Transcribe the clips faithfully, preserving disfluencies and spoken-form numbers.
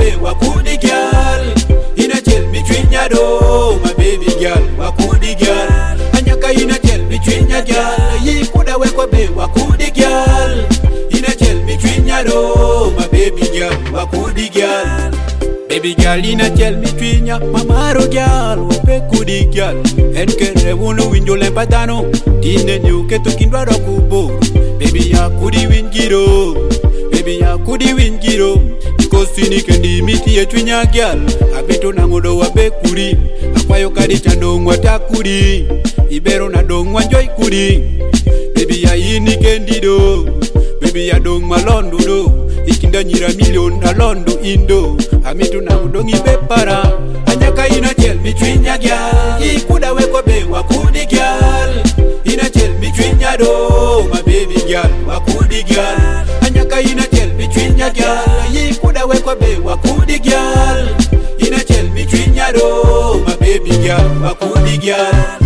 be wakudi girl. Ina tell me twinya do, my baby girl, wakudi girl. Anyaka ina tell me twinya girl, yi kuda wekwa be wakudi girl. Ina tell me twinya do, my baby girl, wakudi girl. Baby girl ina tell me twinya, mamaro girl, wape kudi girl. Enkere wunu winjo lempatano, tine nyuke tukindwa rokubo. Baby ya kudi wingiro, baby ya kudi wingiro. Kosini kendi miti ye twinya girl, abito na ngodo wape kudi. Akwayo kadi chandongwa takudi, ibero na dongwa joy kudi. Baby ya ini kendi do, baby ya dong malondo do. Ikinda nyira million na londo indo, amitu na udongi bepara. Anyaka ina tell me twinya girl, ikuda weko be wakudi girl. Ina tell me twinya do, my baby girl, wakudi girl. Anyaka ina tell me twinya girl, ikuda weko be wakudi girl. Ina tell me twinya do, my baby girl, wakudi girl.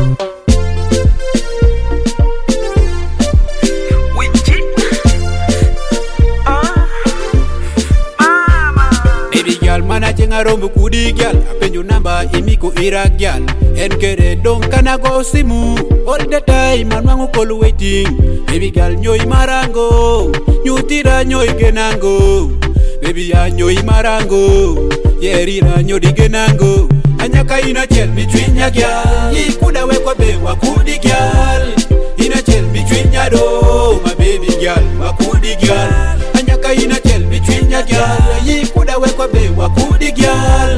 Mana chenga rombu kudi gyal, apenyo namba imiko ira gyal. Enkere don kana go simu, all the time manwangu call waiting. Baby girl nyoi marango, nyutira nyoi genango. Baby ya nyoi marango, yerira nyodi genango. Anyaka ina tell me twinya gyal, ikuda wekwa be wakudi gyal. Ina tell me twinya do, my baby girl, wakudi gyal. Anyaka ina tell me twinya gyal, ikuda wekwa be wakudi girl.